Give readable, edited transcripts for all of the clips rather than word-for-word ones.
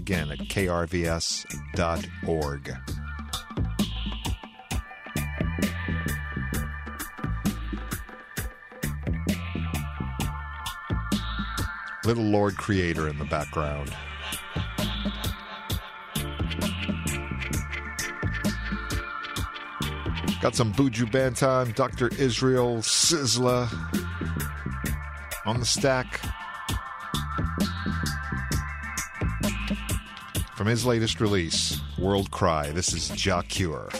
again at krvs.org. Little Lord Creator in the background. Got some Buju Banton, Dr. Israel, Sizzla on the stack. From his latest release, World Cry, this is Jah Cure.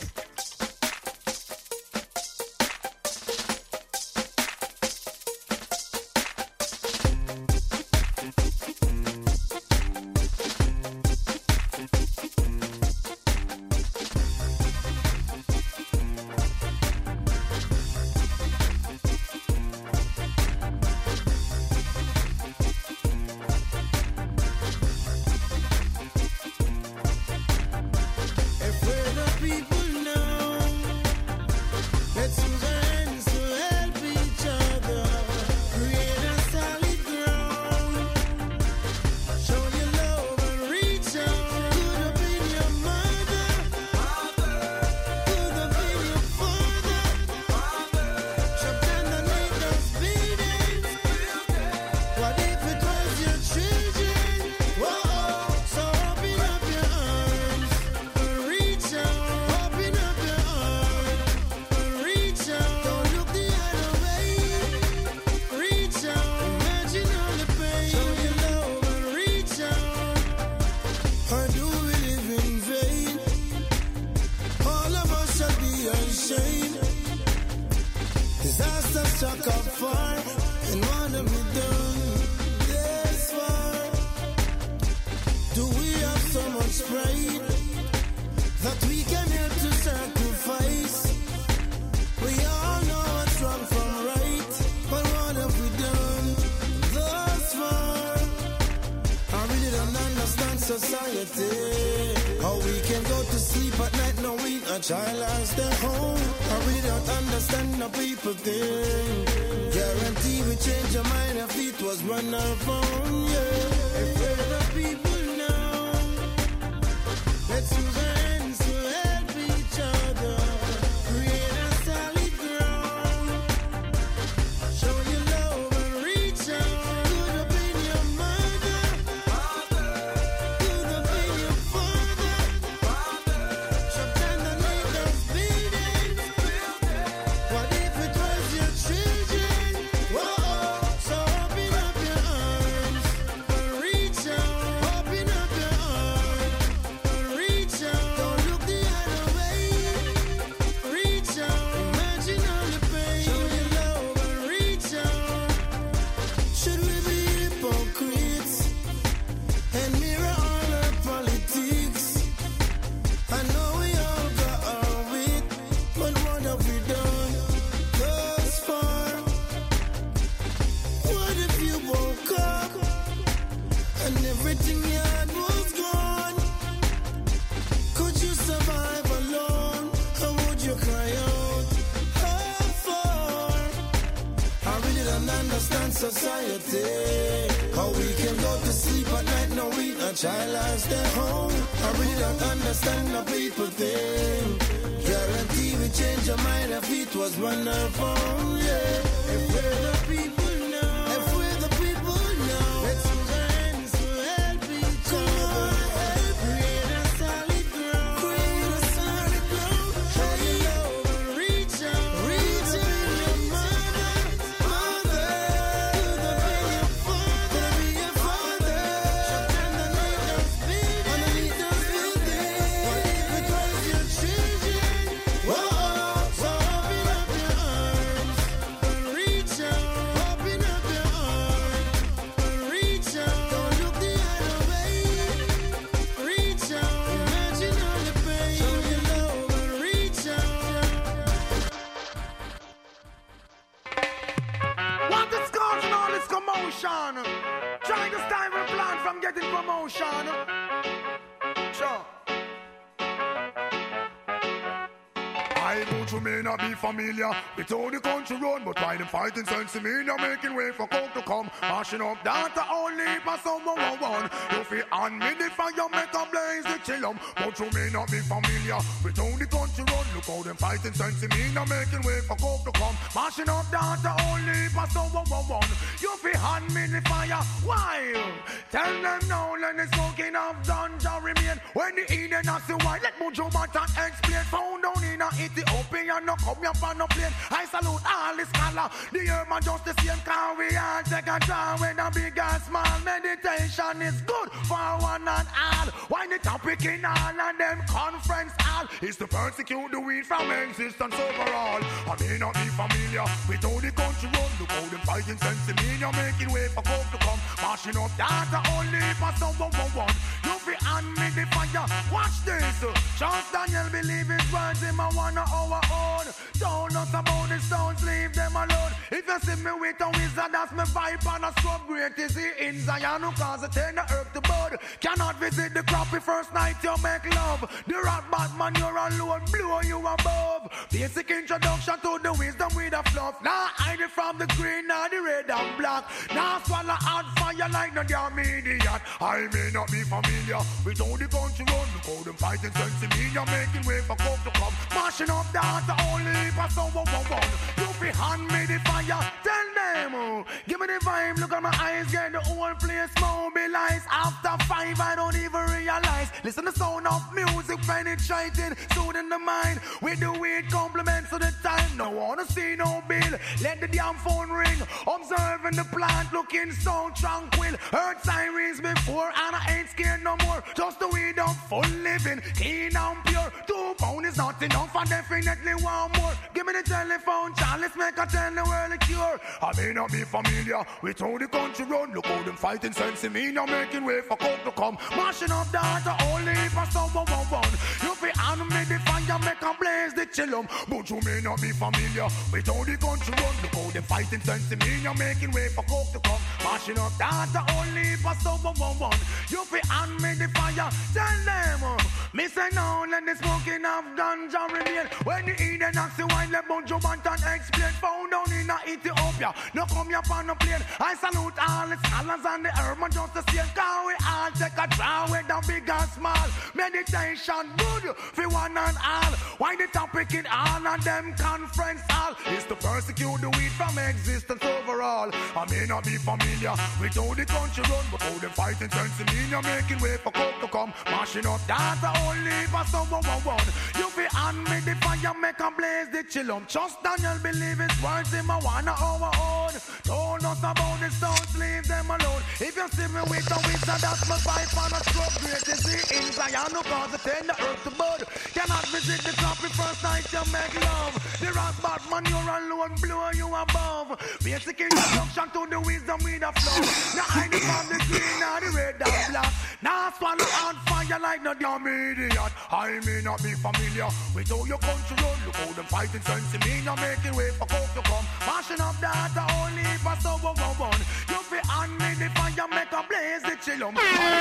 Why don't you may not be familiar with how the country run, but why them fighting sense in me, you're making way for coke to come. Mashing up data only for someone one. You feel on me the fire, make a blaze the chillum. But you may not be familiar with how the country run. Look how them fighting sense in me, you're making way for coke to come. Mashing up data only for someone one. You feel on me the fire, why? Tell them now, let the smoking of ganja remain. When the Eden has the white, let Mojo Matan explain. Found down in Ethiopia, no come up on no plane. I salute all the scholar. The urban just the same, can we all take a draw with a big and small. Meditation is good for one and all. Why the topic in all and them conference all is to persecute the weed from existence overall. I may not be familiar with how the country run. Look how them fighting sense in me, you're making way for coke to come. Mashing up data only for someone one. You be on me the fire. Watch this. Charles Daniel believe his words in my one of our own. Don't us about the stones, leave them alone. If you see me with a wizard, that's my vibe and a scrub. Great is he in Zion who cause it turn the earth to bud. Cannot visit the crappie first night you make love. The rat Batman you're alone, blow you above. Basic introduction to the wisdom with a fluff. Now hide it from the green, now the red and black. Now swallow hot fire like no damn idiot. I may not be familiar with how the country run. Look how them fighting sense in me, you're making way for coke to come. Mashing up data only for someone one. You be hand me the fire, tell them. Give me the vibe, look at my eyes, get the whole place mobilized. After 5 I don't even realize. Listen the sound of music penetrating, soothing the mind. With the weed compliments of the time. No wanna see no bill, let the damn phone ring. Observing the plant looking so tranquil. Heard sirens before and I ain't scared no more. Just the weed up full living, clean and pure. 2 pounds is not enough, I definitely want more. Give me the telephone, child, let's make a tell the world a cure. I may not be familiar with how the country run. Look how them fighting sense in me, now making way for coke to come. Mashing up data only for someone one. You be on me the fire, make a blaze the chillum. But you may not be familiar with how the country run. Look how them fighting sense in me, now making way for coke to come. Mashing up data only for someone one. You be on me the fire, tell them. Me say no, let the smoking of ganja remain. When the Eden ask the wine, let Mojo Bantan explain. Found down in Ethiopia, no come here on no plane. I salute all the scholars and the urban just the same. Can we all take a draw with the big and small. Meditation good for one and all. Why the topic in all of them conference all is to persecute the weed from existence overall. I may not be familiar with how the country run, but how them fighting sense in me, you're making way for coke to come. Mashing up data only for someone one. You be on me the fire, make a blaze the chillum. Trust Daniel, believe his words in my one of our own. Told us about the stones, leave them alone. If you see me with a wizard, that's my vibe on a stroke. Great is he in Zion who cause it turn the earth to bud. Cannot visit the top the first night you make love. The rat Batman you're alone, blow you above. Basic introduction to the wisdom with a flow. Now hide it from the green or the red and black. Now swallow on fire like no damn idiot. I may not be familiar with how your country run. Look how them fighting sense in me, now making way for coke to come. Mashing up data only for someone one. You be on me the fire, make a blaze the chillum.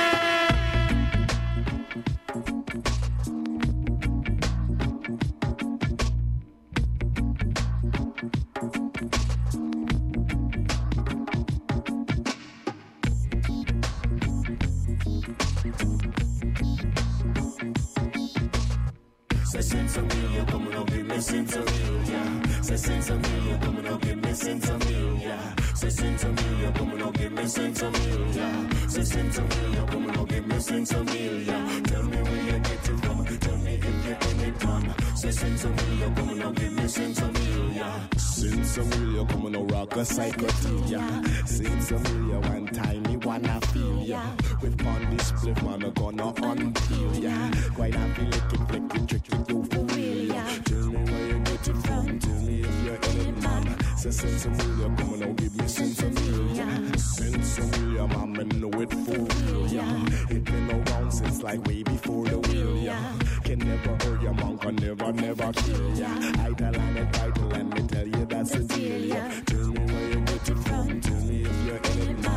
Say Sinsamelia, come on, give me Sinsamelia. Say Sinsamelia, come on, give me Sinsamelia. Say Sinsamelia, come on, give me Sinsamelia. Say Sinsamelia, come on, give me Sinsamelia. Tell me where you get it from, tell me if you're in it from. Say Sinsamelia, come on, give me Sinsamelia. Sinsamelia, come on, rock a psychotelia. Sinsamelia, one time me wanna feel ya. With on this spliff, man, I'm gonna unpeel ya. Quite happy looking, flick, trick, you for real, yeah. Tell me where you get it from, tell me if you're in it, man. Say Sinsamelia, come on, now give me Sinsamelia. Sinsamelia, man, I know it for real, yeah. It been around since like way before the wheel, yeah. Can never hurt your man, can never kill, yeah. Idle and a title, let me tell you that's a deal, yeah. Tell me where you get it from, tell me if you're in it, man.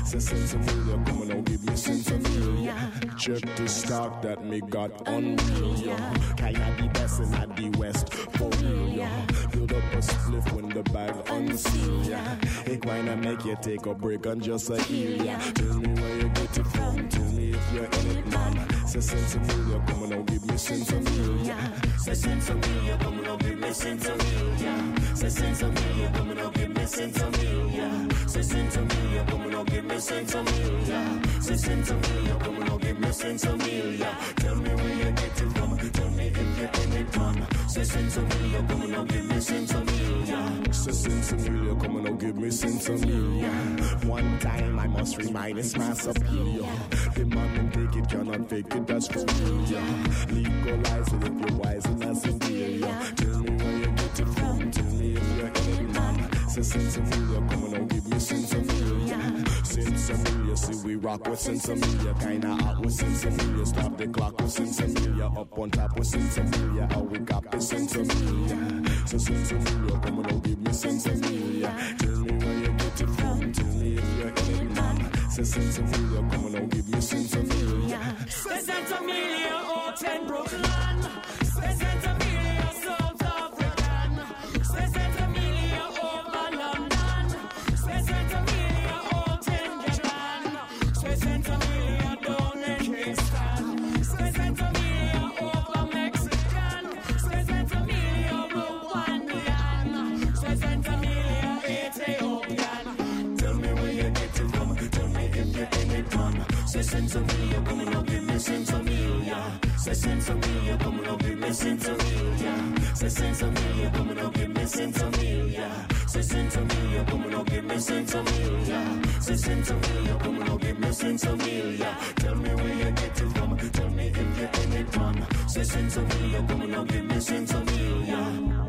Say Sensimilia, come on now, give me Sensimilia. Check the stock that me got unreal, yeah. Kinda the best in at the West, for real, yeah. Build up a spliff when the bag unseal, yeah. It wanna make you take a break and just a heal, yeah. Tell me where you get it from, tell me if you're in it, man. Say Sensimilia, come on now, give me Sensimilia. Say Sensimilia, come on now, give me Sensimilia. Say Sensimilia, come on now, give me Sensimilia. Say Sensimilia, come on now, give me Sensimilia. Say Sensimilia, come on now, give me Sensimilia. Tell me where you get it from, tell me if you're in it, man. Say Sensimilia, come on now, give me Sensimilia. Say Sensimilia, come on now, give me Sensimilia. One time I must remind it's my superior. The man and take it, cannot fake it, that's for real, yeah. Legalize it if you're wise and that's inferior. Tell me where you get it from, tell me if you're in it, man. Say Sensimilia, come on now, give me Sensimilia. Sensimilia, see we rock with Sensimilia. Kinda out with Sensimilia, stop the clock with Sensimilia. Up on top with Sensimilia, how we got the Sensimilia. So Sensimilia, come on now, give me Sensimilia. Tell me where you get it from, tell me if you're in it, man. Say Sensimilia, come on now, give me Sensimilia. Say Sensimilia, oh, 10 Brooklyn. Say Sensimilia, South African. Say Sensimilia, over London. Say Sensimilia, oh, 10 Japan. Say Sensimilia, down in Kingston. Say Sensimilia, over Mexican. Say Sensimilia, Rwandan. Say Sensimilia, Ethiopian. Tell me where you get it from, tell me if you're in it, man. Say Sensimilia, come on now, give me Sensimilia. Say Sensimilia, come on now, give me Sensimilia. Say Sensimilia, come on now, give me Sensimilia. Say Sensimilia, come on now, give me Sensimilia. Say Sensimilia, come on now, give me Sensimilia. Tell me where you get it from, tell me if you're in it, man. Say Sensimilia, come on now, give me Sensimilia.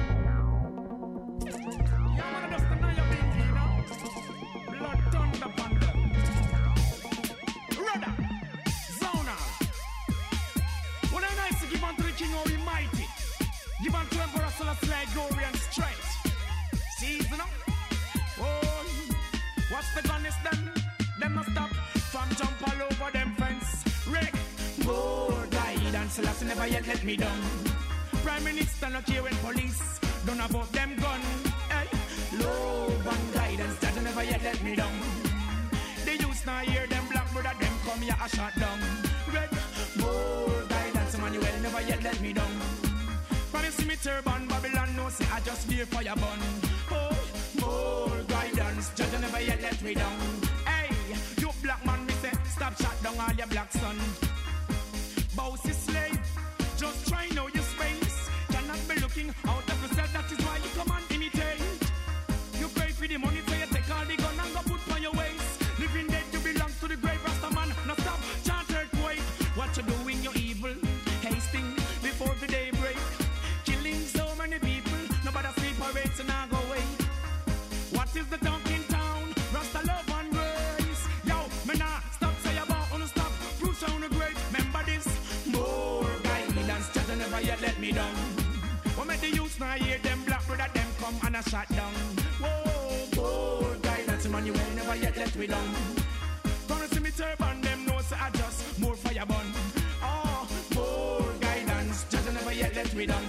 Give on to Emperor Celestia, glory and strength. Season up. Oh, what's the gun is them? Them must stop from jump all over them fence. Rick, more guidance. Celestia never yet let me down. Prime Minister not here when police don't about them gun. Hey, love and guidance. That never yet let me down. They used to hear them black brother them come here a shot down. Red, more guidance. Emmanuel never yet let me down. From see me turban, Babylon no say I just be a fire bun. Oh, more guidance, judge never yet let me down. Hey, you black man, me say, stop shot down all your black son. Bossy slave, just try know your space. Cannot be looking out of yourself, that is why you come and imitate. You pay for the money, so you take all the gun and go put on your waist. Living dead, you belong to the grave, Rasta man. Now stop, chant earthquake. What you doing, you're evil. Hasting before the day break. So many people, nobody sleep or wait and I go away. What is the talk in town? Rasta love and grace. Yo, me nah stop say about on stop. Fruit sound great. Remember this? More guidance, just never yet let me down. What make the youth now hear them black brother them come and I shot down. Whoa, more guidance, man, you will never yet let me down. Gonna see me turban, them know say I just more fire burn. Oh, more guidance, just never yet let me down.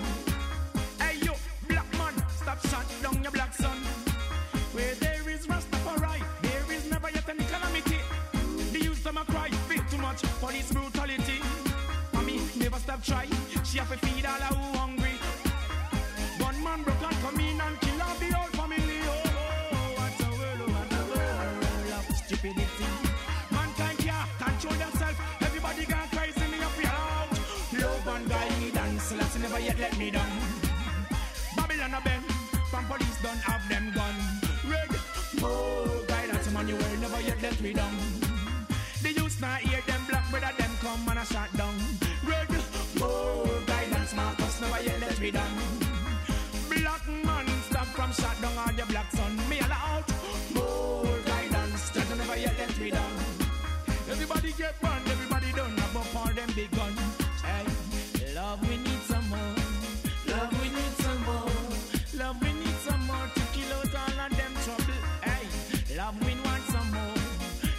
Stop shut down your black son. Where there is Rastafari, there is never yet any calamity. The youth them a cry, bit too much police brutality. Mommy never stop try, she have to feed all who hungry. One man broke and come in and kill all the whole family. Oh, what a world of stupidity. Mankind can't control themselves, everybody gone crazy, me up out. Love and guidance, let's never yet let me down. Babylon a bend. From police don't have them gun. Red, more guidance, man, you will never yet let me down. The youth not hear them black brother them come and I shot down. Red, more guidance, Marcus never yet let me down. Black man, stop from shot down all your black son. Me all out, more guidance, just never yet let me down. Everybody get burned, everybody done above all them big guns. Hey, love we need some more. Love we need some more. Love we need some more to kill out all of them trouble. Hey, love we want some more.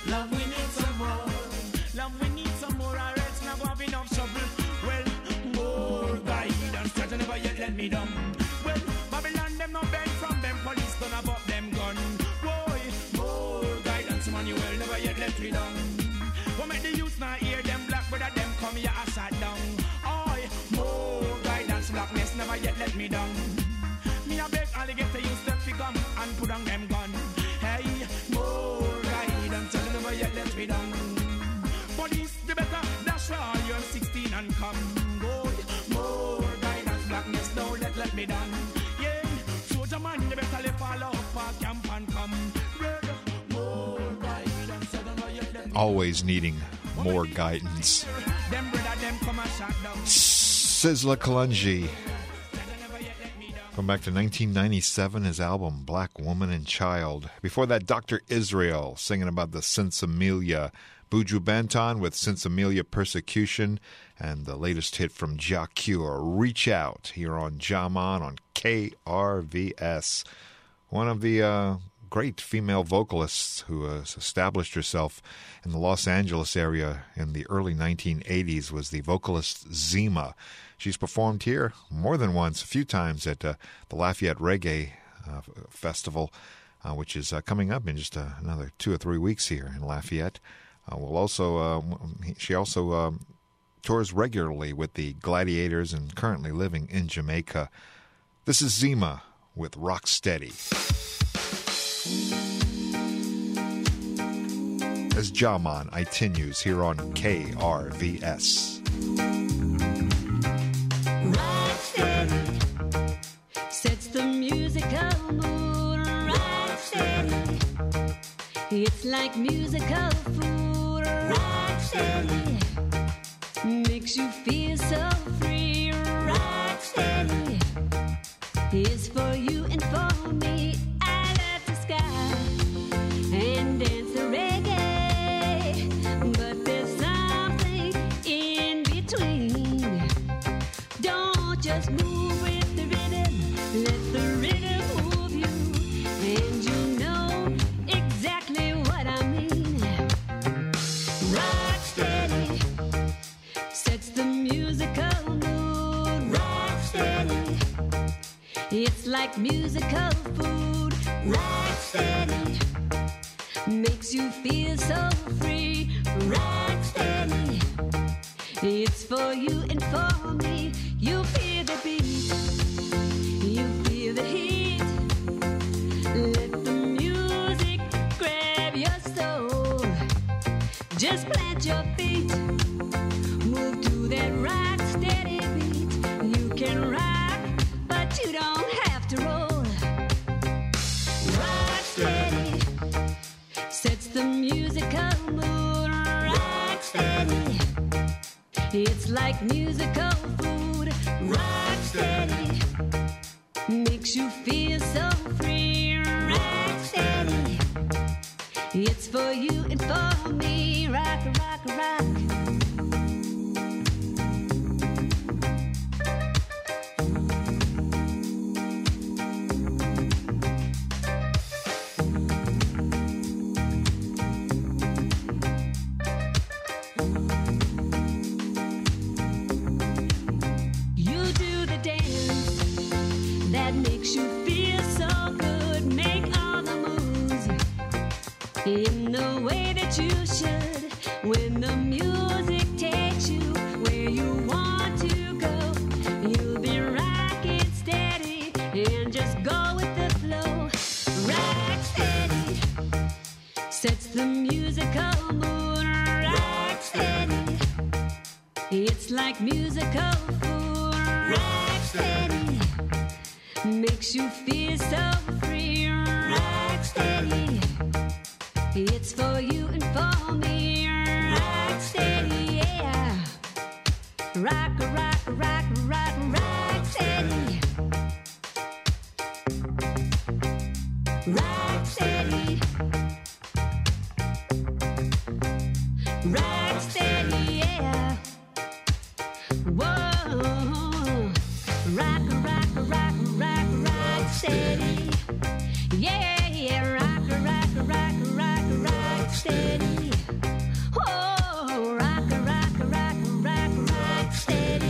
yet let me down. Me a beg alligator you step fi gun and put on them gun. Hey, more guidance, you never yet let me down. Police, the better dash round, you're 16 and come. Go, more guidance, blackness, don't let me down. Yeah, soldier man, you better let fall off our camp and come. Red, more guidance, you never yet let me down. Always needing more guidance. Sizzla Kalonji. Going back to 1997, his album Black Woman and Child. Before that, Dr. Israel singing about the Sinsemilla. Buju Banton with Sinsemilla Persecution. And the latest hit from Jah Cure, Reach Out, here on Jaman on KRVS. One of the great female vocalists who has established herself in the Los Angeles area in the early 1980s was the vocalist Zima. She's performed here more than once, a few times at the Lafayette Reggae Festival, which is coming up in just another 2 or 3 weeks here in Lafayette. She also tours regularly with the Gladiators and currently living in Jamaica. This is Zima with Rock Steady. As Jaman continues here on KRVS. Rock steady sets the musical mood. Rock steady, it's like musical food. Rock steady makes you feel so free. Rock steady is for you and for me. I love the sky and dance the reggae, but there's something in between. Don't just move with the rhythm, let the rhythm move you, and you know exactly what I mean. Rock steady sets the musical mood. Rock steady, it's like musical food. Rock steady makes you feel so free. Rock steady, it's for you and for me. You feel the beat, you feel the heat. Let the music grab your soul. Just plant your feet, move to that rock steady beat. You can rock, but you don't have to roll. Rock steady sets the musical mood. Rock steady, it's like musical food. Rock steady makes you feel so free. Rock steady, it's for you and for me. Rock, rock, rock. You do the dance that makes you feel so good. Make all the moves in the way that you should. When the music takes you where you want to go, you'll be rocking steady and just go with the flow. Rock steady sets the musical mood. Rock steady, it's like musical food. Rock steady makes you feel so free. Rock steady, it's for you and for me. Rock steady, yeah. Rock, rock, rock, rock, rock steady. Rock steady. Rock steady, yeah. Whoa. Rock, rock, rock, rock, rock steady. Yeah, yeah. Rock, rock, rock, rock, rock steady. Oh, rock, rock, rock, rock, rock steady.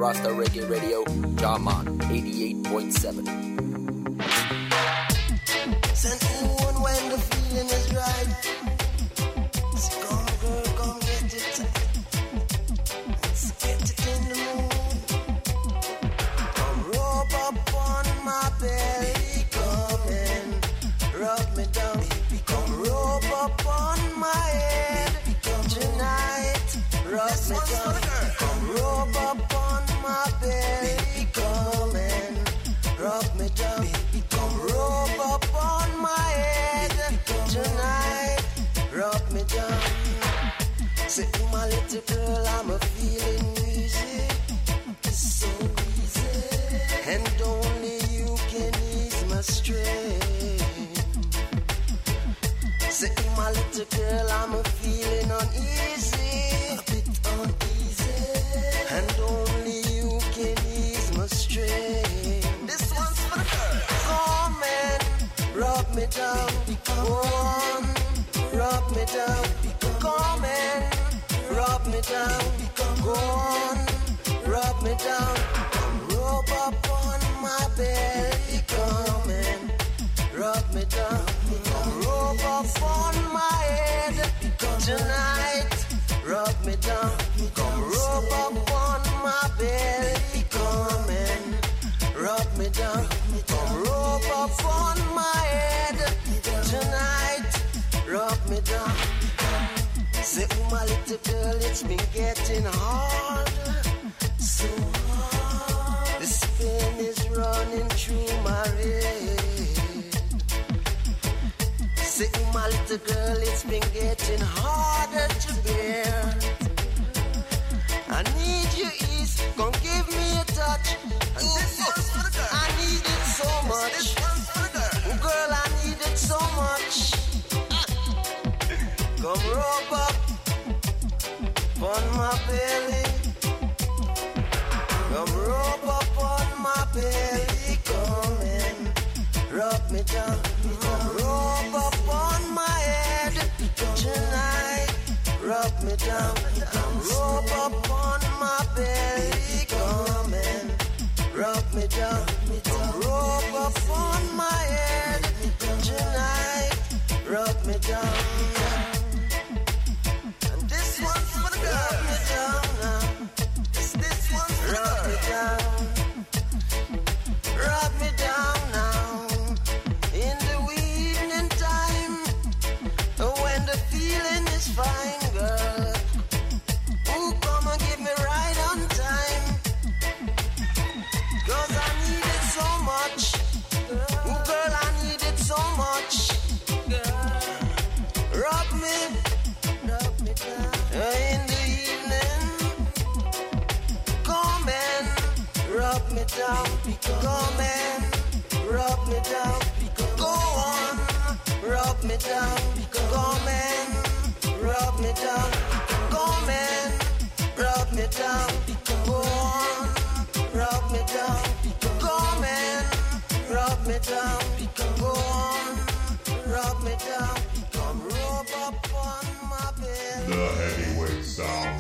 Rasta Reggae Radio, Jaman 88.7. Send one when the feeling is right. So come girl, come get it tight. Let's get it in the mood. Come rub up on my belly, come and rub me down. Come rub up on my head tonight, rub me down. Come rub up on my belly, come and rub me down. Come rub up on my head tonight, rub me down. Say, my little girl, I'm a feeling easy, it's so easy, and only you can ease my strain. Say, my little girl, I'm a feeling uneasy, a bit uneasy, and only you can ease my strain. This one's for the girl. Come and rub me down, go on, rub me down. Come and rub me down, go on, rub me down. Come rub up on my belly, come and rub me down. Come rub up on my head tonight, rub me down. Come rub up on my belly, come and rub me down. Come rub up on my head tonight, rub me down. Say, oh my little girl, it's been getting harder, so hard. This pain is running through my head. Say, oh my little girl, it's been getting harder to bear. I need your ease, come give me a touch. And this one's for the girl. I need it so much. This one's for the girl. Oh girl, I need it so much. Come rub up on my belly. Come rub up on my belly. Come and rub me down. Come rub up on my head tonight. Rub me down. Come rub up on my belly. Come and rub me down. Come rub up on my head tonight. Rub me down. This one's for the girl. Rub me down now. This one's for rub me down. Rub me down now. In the evening time, when the feeling is fine, girl. Ooh, come and give me right on time. 'Cause I need it so much. Ooh, girl, I need it so much. Rub me down. In the evening, come and rub me down. Come and rub me down. Go on, rub me down. Come and rub me down. Come and rub me down. Go on, rub me down. Come and rub me down. Go on, rub me down. Come rub up on my belly. The heavyweight sound.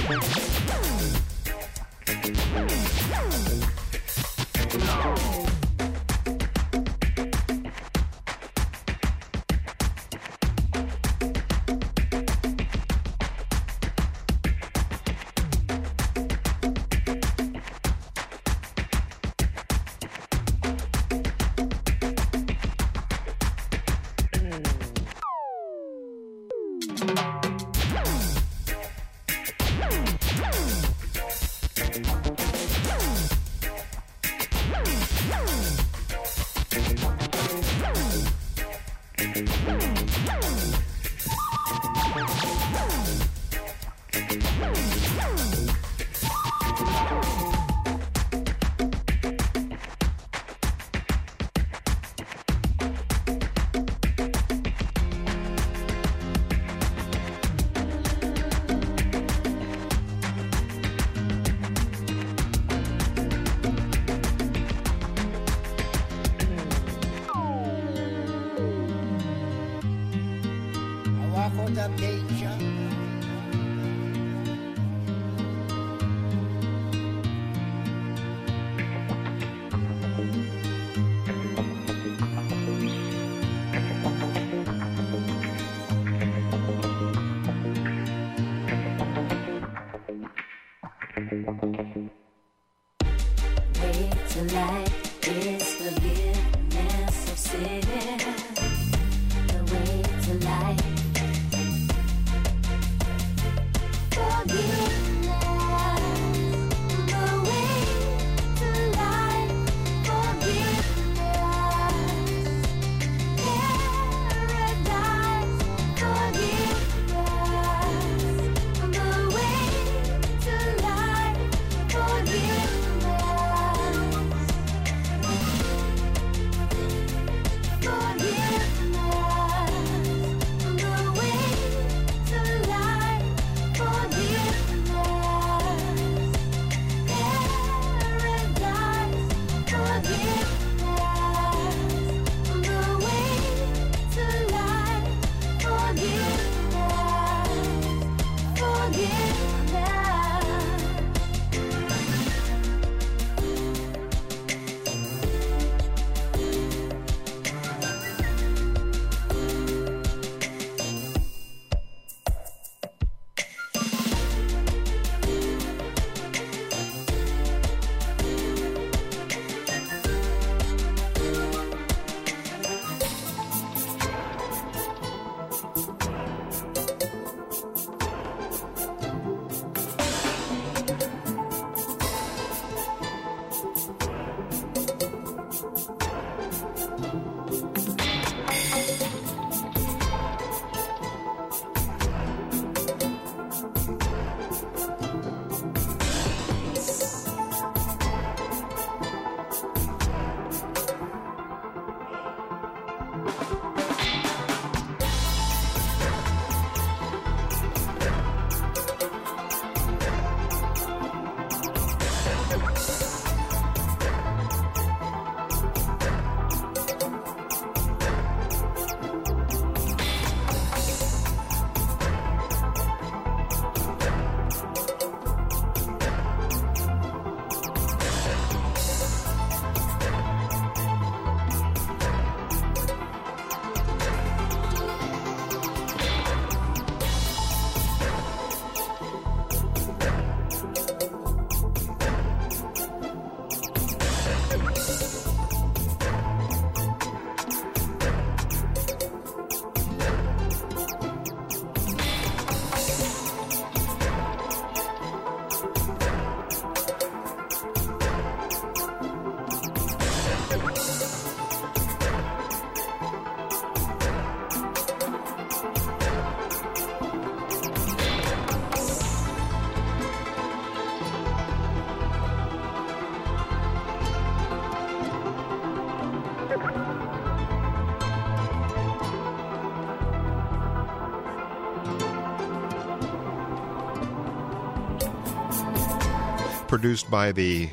Produced by the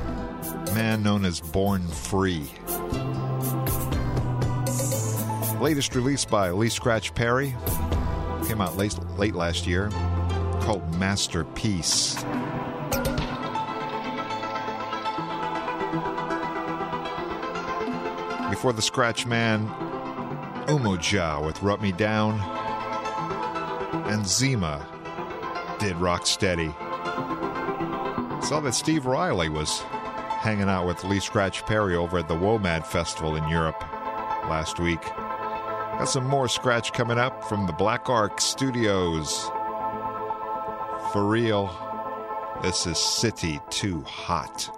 man known as Born Free. Latest release by Lee Scratch Perry. Came out late last year. called Masterpiece. Before the Scratch Man, Umoja with Rub Me Down, and Zima did Rocksteady. Saw that Steve Riley was hanging out with Lee Scratch Perry over at the WOMAD Festival in Europe last week. Got some more Scratch coming up from the Black Ark Studios. For real, this is City Too Hot.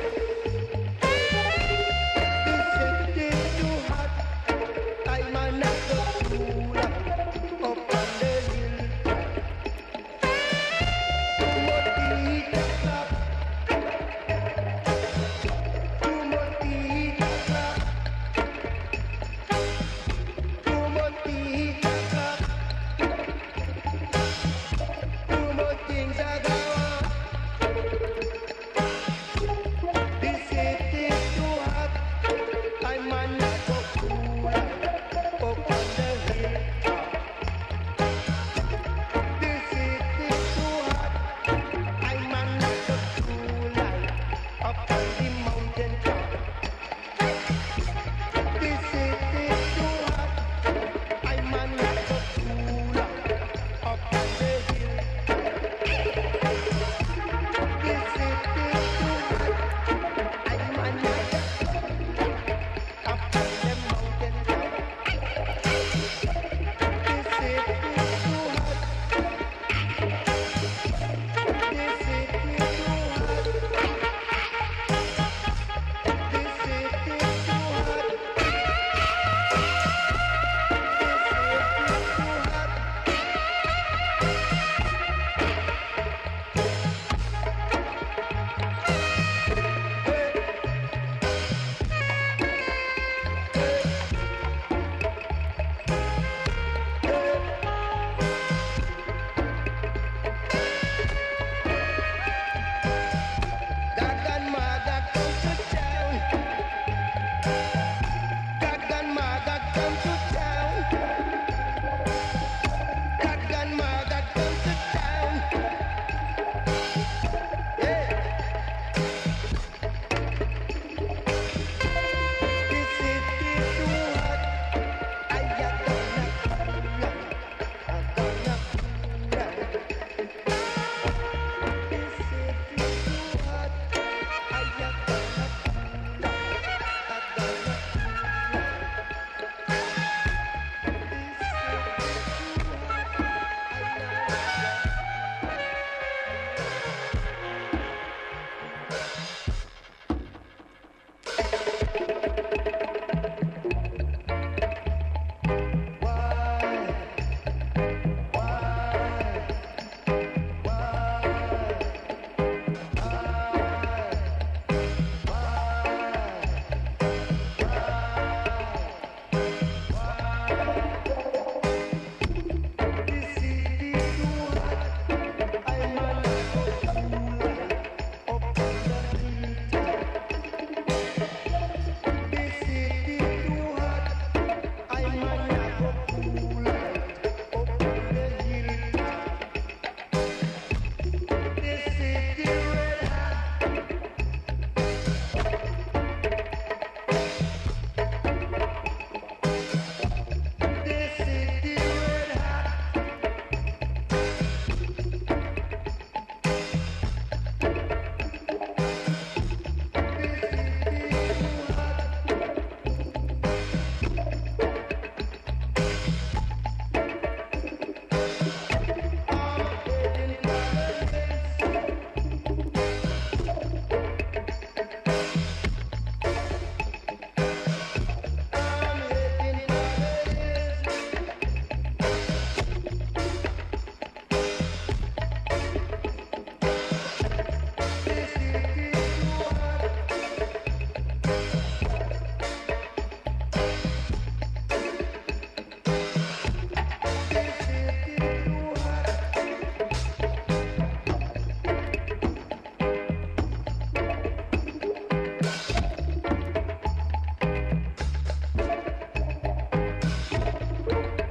I'm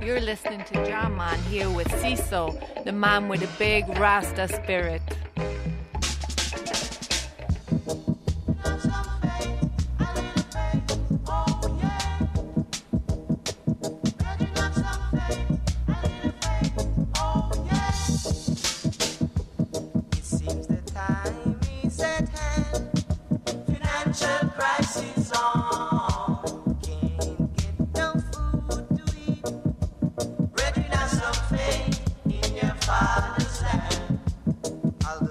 You're listening to Jaman here with Ciso, the man with a big Rasta spirit. I'll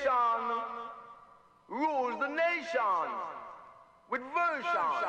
sensation rules the nation with version.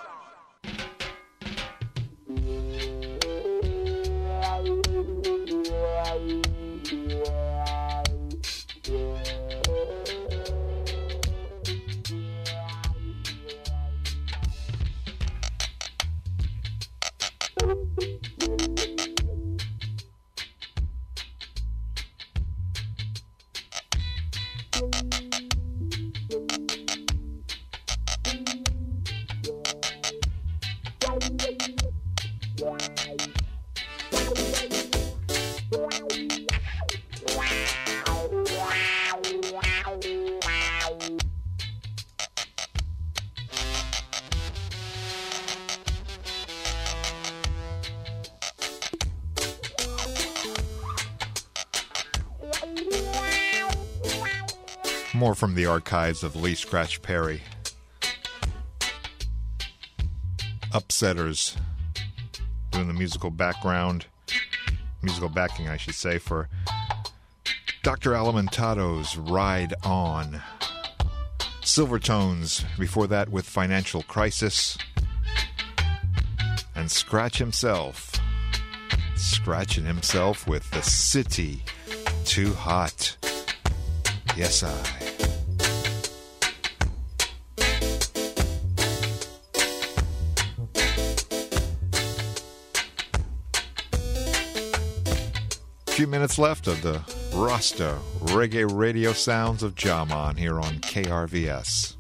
More from the archives of Lee Scratch Perry. Upsetters doing the musical backing, I should say, for Dr. Alimentado's Ride On. Silvertones before that with Financial Crisis. And Scratch himself, scratching himself with The City Too Hot. Yes, I. Few minutes left of the Rasta Reggae Radio Sounds of Jaman here on KRVS.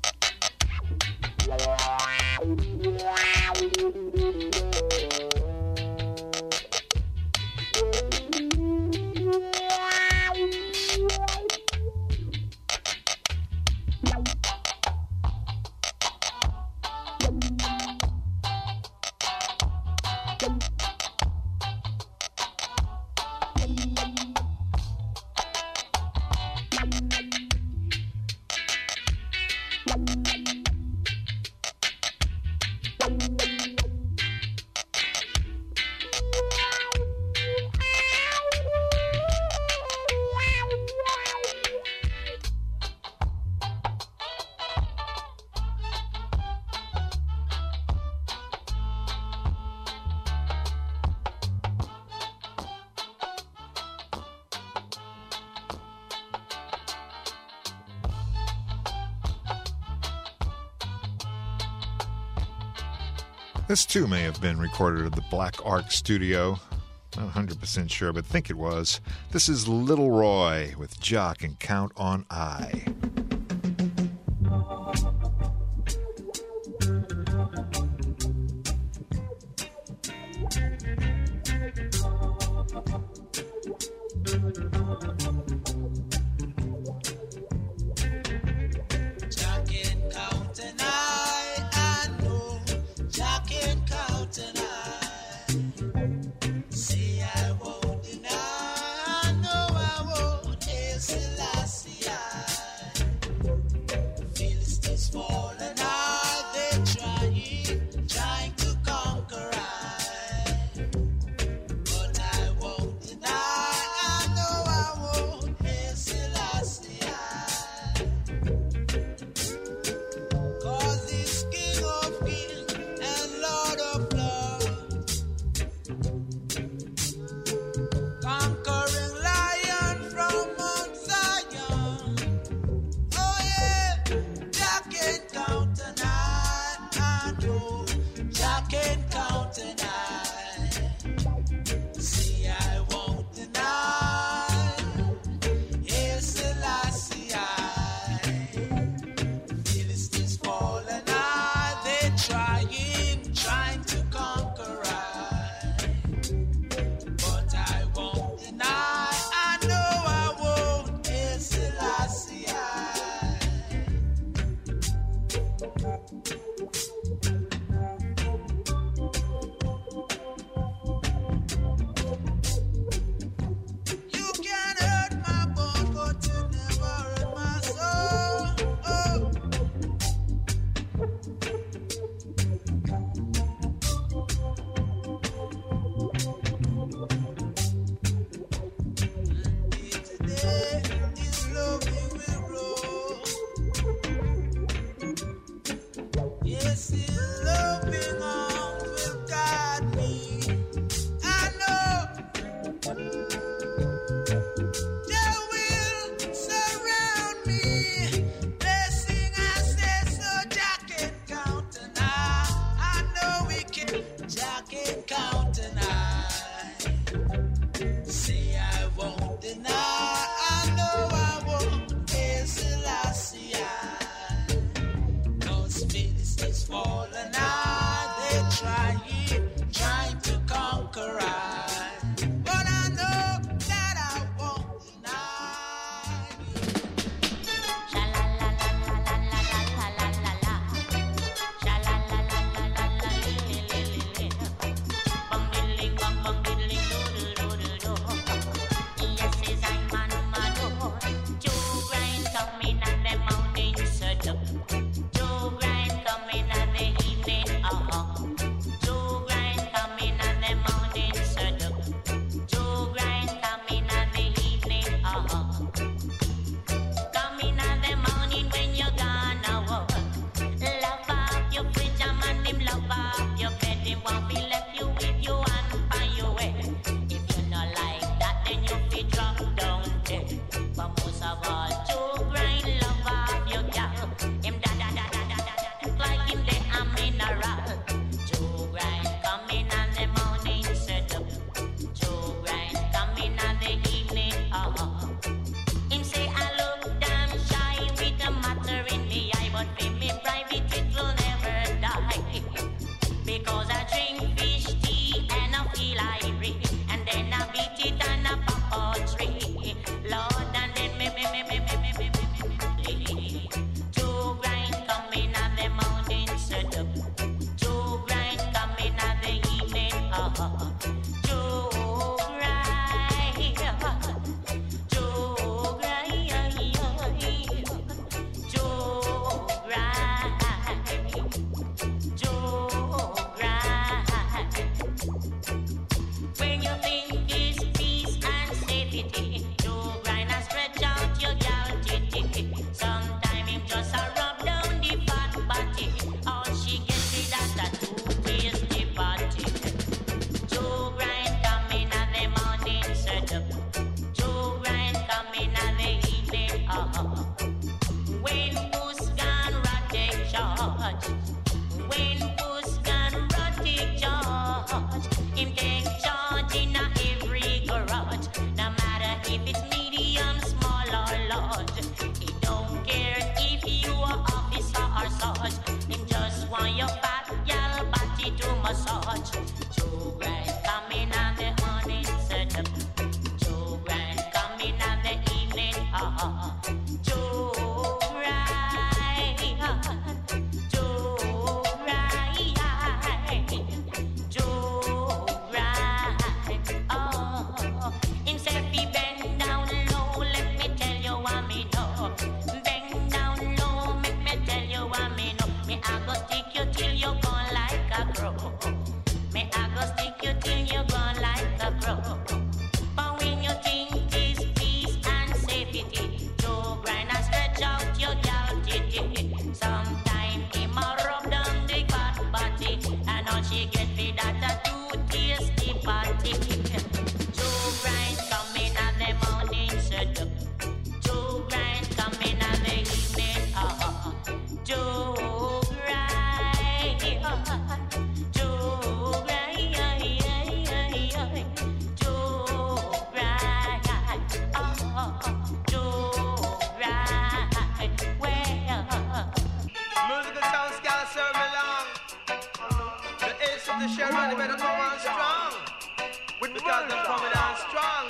This too may have been recorded at the Black Ark Studio. Not 100% sure, but think it was. This is Little Roy with Jock and Count on I. can't count tonight. Say I won't deny. I know I won't. It's Selassie. Those Philistines fallen out. They trying to conquer I. But I know that I won't deny you. Sha la la la la la la la la la. Sha la la la la la la li li li li. Bang diddling bang bang diddling doodle doodle do. Yes, yes, I'm man mado. Joe Grind coming and the mountain set up. Joe Grind coming and the evening Joe Grind coming and the mountain set up. Joe Grind coming and the evening coming and the morning when you're gonna walk. Love up your fridge and man him love up your bed. Him won't be left you with your hand by your way. If you not like that, then you be drop down dead. But most of all, Joe Grind love up your gal. Him da da da da da da like him they a mineral. Joe Grind coming and the morning set up. Joe Grind coming and the evening him say I look damn shy with a matter in me eye, but for me private it will never die. Because I drink fish tea and I feel irie, and then I beat it and I pop a tree. Lord, and then me. Joe Grind coming and the mountain set up. Joe Grind coming and the evening Joe Grind. Joe Grind. Joe Grind. Joe Grind. When you think it's peace and safety, Joe Grind and stretch out your gal titty. Sometime him just a rub down the fat body. All she gets is that two tasty body. Joe Grind coming and the morning set up. Joe Grind coming and the evening when Puss gone rat take charge. When Puss gone rat take charge. Him take charge in every garage. No matter if it's medium, small or large. He don't care if you are officer or sarge. Him just want your fat gal body to massage. Joe Grind coming and the morning set up. Joe Grind coming and the evening Joe Grind. Joe Grind. Joe Grind. Him say fi bend down low, let me tell you what me know. Bend down low, make me tell you what me know. Me I go stick you till you gone like a crow. Me I go stick you till you gone like a crow. But when you think it's peace and safety, Joe Grind and stretch out your gal titty. Sometime him a rub down the fat body, and all she get me that a too tasty party. Joe Grind coming and the morning set up. Joe Grind coming and the evening Joe Grind. Joe Grind. Joe Grind. Joe Grind. Well. Musical sound scale serve me long. The ace of the Sharon, they better come on strong. Because they're coming on strong.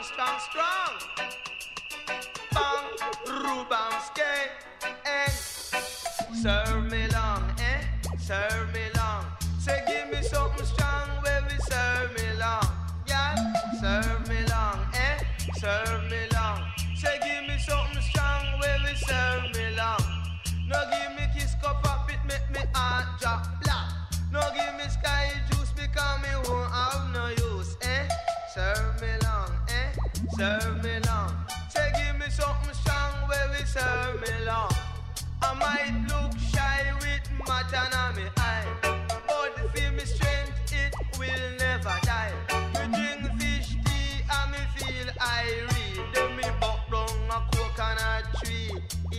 Bang, rubam, skate, and serve me long, serve me long. Say give me something strong where we serve me long. Yeah, serve me long, serve me long. Say give me something strong where we serve me long. No give me kiss cup up, it make me heart drop black. No give me sky juice because me won't have no use, serve me long, serve me long. Say give me something strong where we serve me long. I might look shy with matter on me eye, but feel me strength, it will never die. Me drink fish tea and me feel irie. Then me buck down a coconut tree.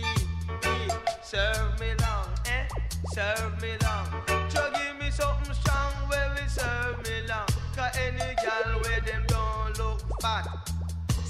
Serve me long, serve me long. So give me something strong where we serve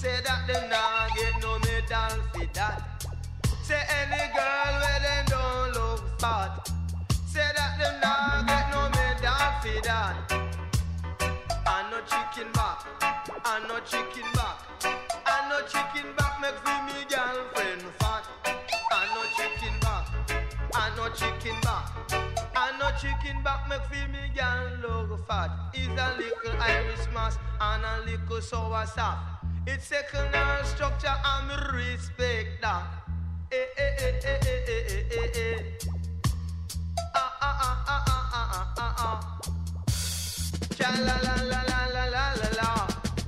say that them nah get no medal for that. Say any girl where them don't look fat, say that them nah get no medal for that. I no chicken back, I no chicken back, I no chicken back make for me girlfriend fat. I no chicken back, I no chicken back, I no chicken back make for me girl look fat. Is a little Irish mass and a little sour soft. It's secondary structure and me respect that. Eh eh eh eh eh eh eh eh eh. Ah ah ah ah ah ah ah ah. Cha la la la la la la la la.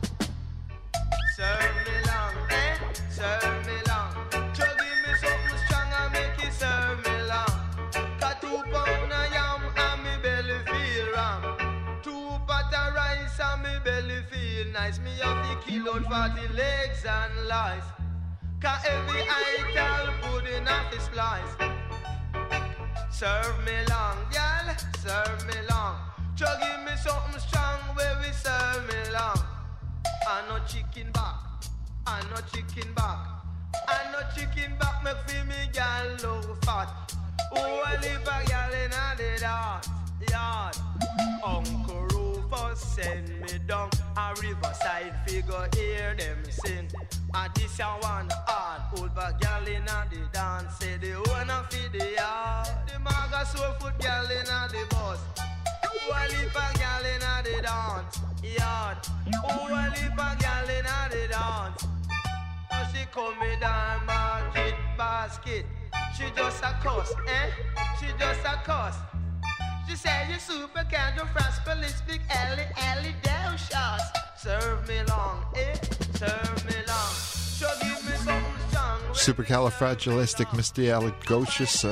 Serve me long, eh? Serve me long. So give me something strong and make it serve me long. Got 2 pound of yam and me belly feel wrong. 2 pot of rice and me belly feel nice. Me have to kill out 40 legs and lies. Cause every ital pudding off his splice. Serve me long, y'all, serve me long. So give me something strong where we serve me long. I no chicken back, I no chicken back, I no chicken back make feel me gal low fat. Oh, I live a gal in the dance yard. Uncle Rufus send me down a riverside figure hear them sing. And this a one hard old back gal in the dance. Say the owner feed the yard. The maga soul foot gal in the bus. Oh, I live a gal in the dance yard. Oh, I live a gal in the dance. Oh, she come me down market basket. She just a cuss, eh? She just a cuss. She say you super casual, speak Ellie down shots. Serve me long, eh? Serve me long. So give me something strong. Supercalifragilisticexpialidocious.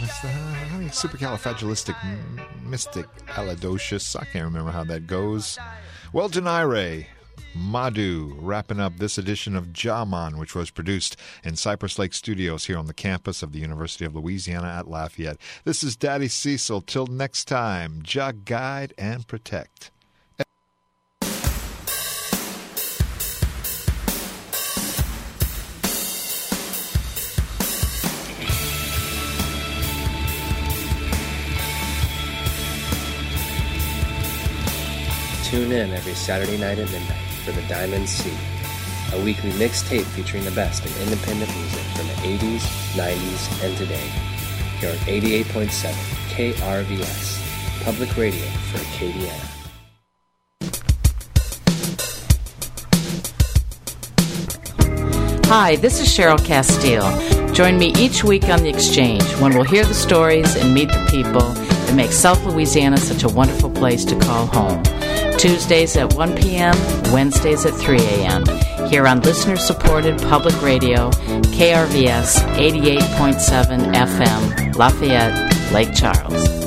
Supercalifragilisticexpialidocious. I can't remember how that goes. Well, Denaire Madu wrapping up this edition of Jaman, which was produced in Cypress Lake Studios here on the campus of the University of Louisiana at Lafayette. This is Daddy Cecil. Till next time, Jah guide and protect. Tune in every Saturday night at midnight for The Diamond Sea, a weekly mixtape featuring the best in independent music from the 80s, 90s, and today. Here on 88.7 KRVS, public radio for Acadiana. Hi, this is Cheryl Castile. Join me each week on The Exchange when we'll hear the stories and meet the people that make South Louisiana such a wonderful place to call home. Tuesdays at 1 p.m., Wednesdays at 3 a.m. here on listener-supported public radio, KRVS 88.7 FM, Lafayette, Lake Charles.